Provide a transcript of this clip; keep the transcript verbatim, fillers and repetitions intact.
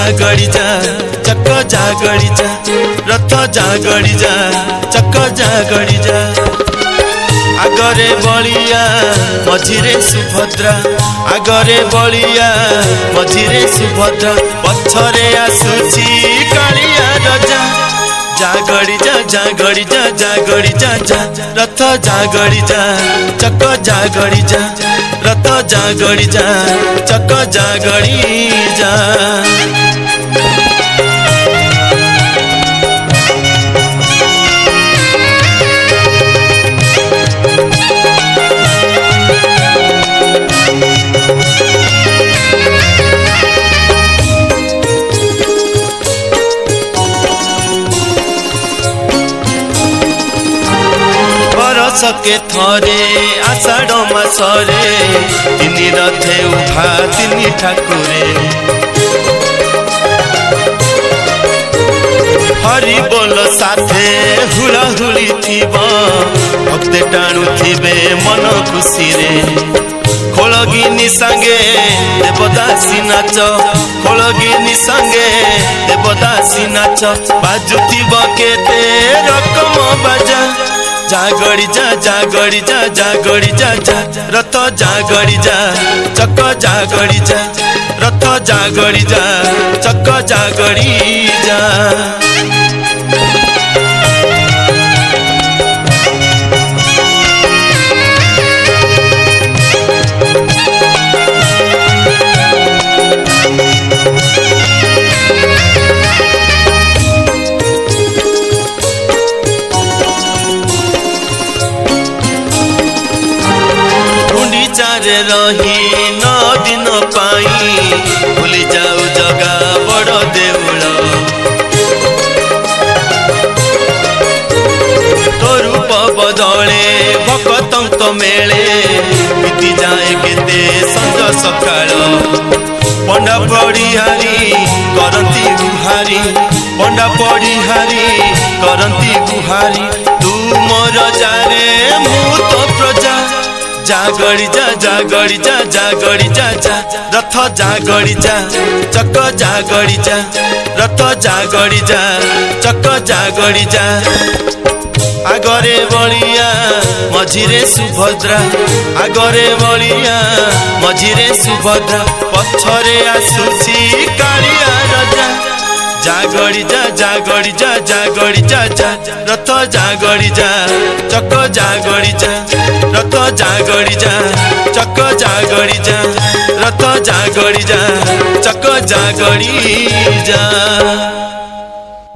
जागड़ी जा चक जागड़ी जा रथ जागड़ी जा चक जागड़ी जा आगरे बलिया मझिरे सुभद्रा आगरे बलिया मझिरे सुभद्रा पछरे आसुची कालिया रजा जागड़ी जा जागड़ी जा जागड़ी जा जा रथ जागड़ी जा चक जागड़ी जा रथ जागड़ी जा चक जागड़ी जा सके थरे आषाढ़ मासरे तीन रथे उठा तीन ठाकुरे हरि बोल साथे हुला हुली थीबा भक्ते टाणु थीबे मन खुशी रे खोलगिनी संगे देवदासी नाच खोलगिनी संगे देवदासी नाच बाजुथिब केते रकम बाजा जागड़ी जा जागड़ी जा जागड़ी जा जा रथ जागड़ी जा चक जागड़ी जा रथ जागड़ी जा चक जागड़ी जा चारे रही नौ दिन पाई भूली जाऊ जगा बड़ देउल तो रूप बदले भक्तंक मेले बीती जाए केते संज सकाळ पंडा पड़िहारी करती गुहारी पंडा पड़िहारी करती गुहारी तू मोर जारे मु तो प्रजा जागड़ी जा जागड़ी जा जागड़ी जा जा रथ जागड़ी जा चक जागड़ी जा रथ जागड़ी जा चक जागड़ी जा आगरे बलिया मझिरे सुभद्रा आगरे बलिया मझिरे सुभद्रा पछरे आसुची कालिया रजा जागड़ी जा जागड़ी जा जागड़ी जा जा रथ जागड़ी जा चक जागड़ी जा रथ जागड़ी जा चक जागड़ी जा रथ जागड़ी जा चक जागड़ी जा।